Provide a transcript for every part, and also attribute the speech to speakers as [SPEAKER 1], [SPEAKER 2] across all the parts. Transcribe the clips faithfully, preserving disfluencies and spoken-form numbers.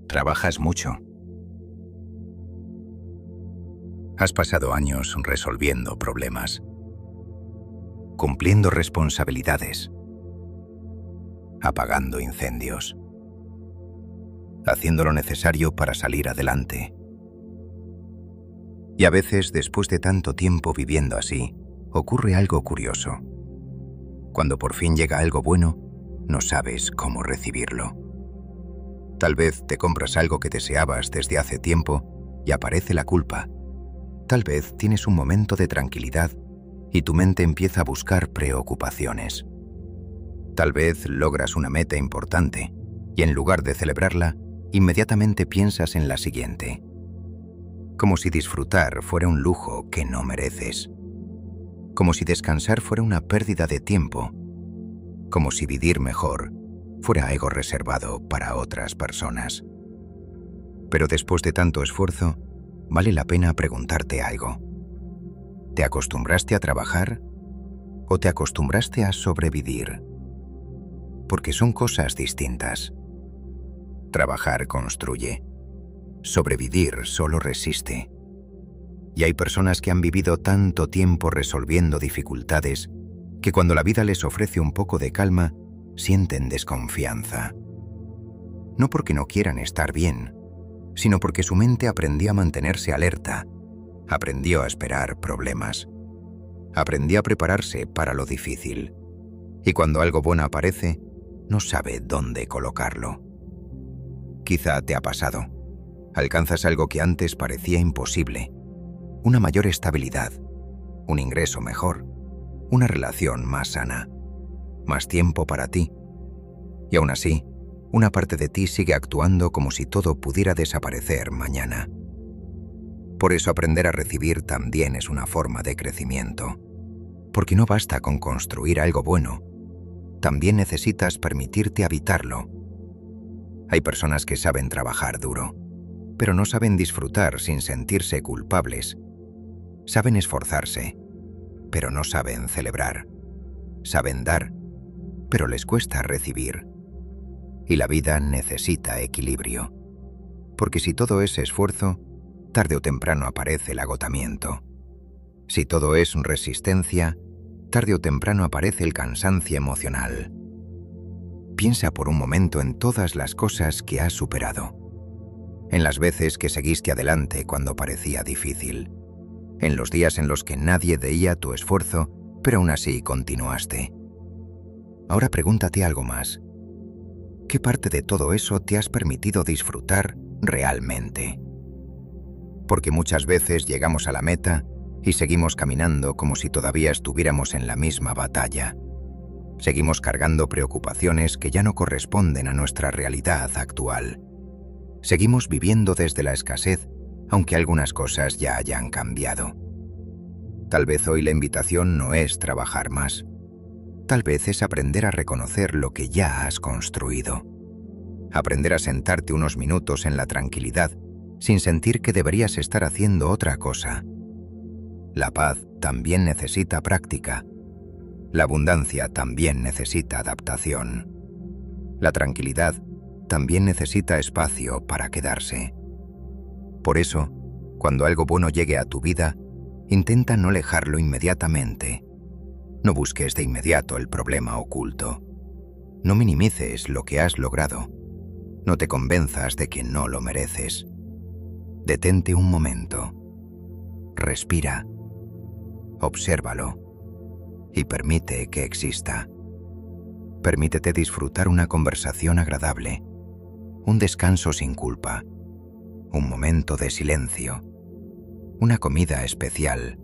[SPEAKER 1] Trabajas mucho. Has pasado años resolviendo problemas, cumpliendo responsabilidades, apagando incendios, haciendo lo necesario para salir adelante. Y a veces, después de tanto tiempo viviendo así, ocurre algo curioso. Cuando por fin llega algo bueno, no sabes cómo recibirlo. Tal vez te compras algo que deseabas desde hace tiempo y aparece la culpa. Tal vez tienes un momento de tranquilidad y tu mente empieza a buscar preocupaciones. Tal vez logras una meta importante y en lugar de celebrarla, inmediatamente piensas en la siguiente. Como si disfrutar fuera un lujo que no mereces. Como si descansar fuera una pérdida de tiempo. Como si vivir mejor fuera algo reservado para otras personas. Pero después de tanto esfuerzo, vale la pena preguntarte algo. ¿Te acostumbraste a trabajar o te acostumbraste a sobrevivir? Porque son cosas distintas. Trabajar construye. Sobrevivir solo resiste. Y hay personas que han vivido tanto tiempo resolviendo dificultades que cuando la vida les ofrece un poco de calma, sienten desconfianza. No porque no quieran estar bien, sino porque su mente aprendió a mantenerse alerta, aprendió a esperar problemas, aprendió a prepararse para lo difícil. Y cuando algo bueno aparece, no sabe dónde colocarlo. Quizá te ha pasado. Alcanzas algo que antes parecía imposible. Una mayor estabilidad, un ingreso mejor, una relación más sana, más tiempo para ti. Y aún así, una parte de ti sigue actuando como si todo pudiera desaparecer mañana. Por eso aprender a recibir también es una forma de crecimiento. Porque no basta con construir algo bueno, también necesitas permitirte habitarlo. Hay personas que saben trabajar duro, pero no saben disfrutar sin sentirse culpables. Saben esforzarse, pero no saben celebrar. Saben dar, pero les cuesta recibir. Y la vida necesita equilibrio. Porque si todo es esfuerzo, tarde o temprano aparece el agotamiento. Si todo es resistencia, tarde o temprano aparece el cansancio emocional. Piensa por un momento en todas las cosas que has superado. En las veces que seguiste adelante cuando parecía difícil. En los días en los que nadie veía tu esfuerzo, pero aún así continuaste. Ahora pregúntate algo más. ¿Qué parte de todo eso te has permitido disfrutar realmente? Porque muchas veces llegamos a la meta y seguimos caminando como si todavía estuviéramos en la misma batalla. Seguimos cargando preocupaciones que ya no corresponden a nuestra realidad actual. Seguimos viviendo desde la escasez, aunque algunas cosas ya hayan cambiado. Tal vez hoy la invitación no es trabajar más. Tal vez es aprender a reconocer lo que ya has construido. Aprender a sentarte unos minutos en la tranquilidad sin sentir que deberías estar haciendo otra cosa. La paz también necesita práctica. La abundancia también necesita adaptación. La tranquilidad también necesita espacio para quedarse. Por eso, cuando algo bueno llegue a tu vida, intenta no alejarlo inmediatamente. No busques de inmediato el problema oculto. No minimices lo que has logrado. No te convenzas de que no lo mereces. Detente un momento. Respira. Obsérvalo. Y permite que exista. Permítete disfrutar una conversación agradable. Un descanso sin culpa. Un momento de silencio. Una comida especial.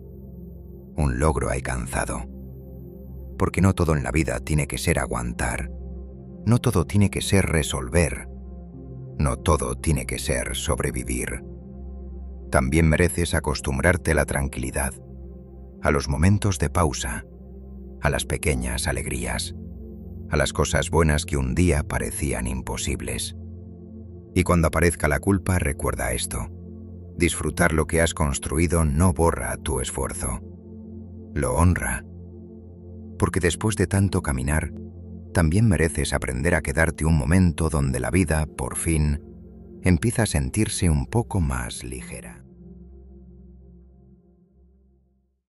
[SPEAKER 1] Un logro alcanzado. Porque no todo en la vida tiene que ser aguantar. No todo tiene que ser resolver. No todo tiene que ser sobrevivir. También mereces acostumbrarte a la tranquilidad, a los momentos de pausa, a las pequeñas alegrías, a las cosas buenas que un día parecían imposibles. Y cuando aparezca la culpa, recuerda esto. Disfrutar lo que has construido no borra tu esfuerzo. Lo honra. Porque después de tanto caminar, también mereces aprender a quedarte un momento donde la vida, por fin, empieza a sentirse un poco más ligera.